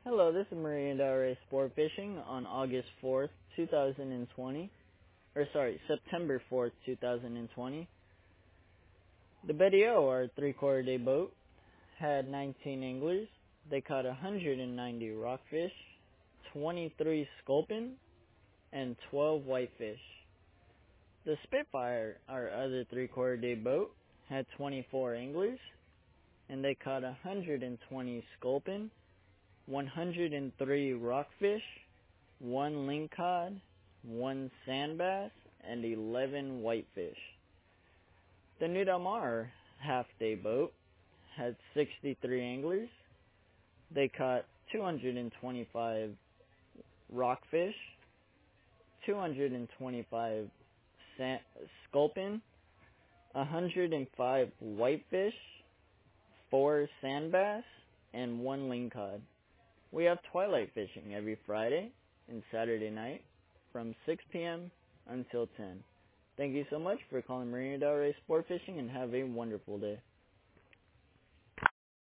Hello, this is Marina Del Rey Sport Fishing on August 4th, 2020. September 4th, 2020. The Betty O, our three-quarter day boat, had 19 anglers. They caught 190 rockfish, 23 sculpin, and 12 whitefish. The Spitfire, our other three-quarter day boat, had 24 anglers, and they caught 120 sculpin, 103 rockfish, 1 lingcod, 1 sand bass, and 11 whitefish. The New Del Mar half-day boat had 63 anglers. They caught 225 rockfish, 225 sculpin, 105 whitefish, 4 sand bass, and 1 lingcod. We have twilight fishing every Friday and Saturday night from 6 p.m. until 10. Thank you so much for calling Marina Del Rey Sport Fishing and have a wonderful day.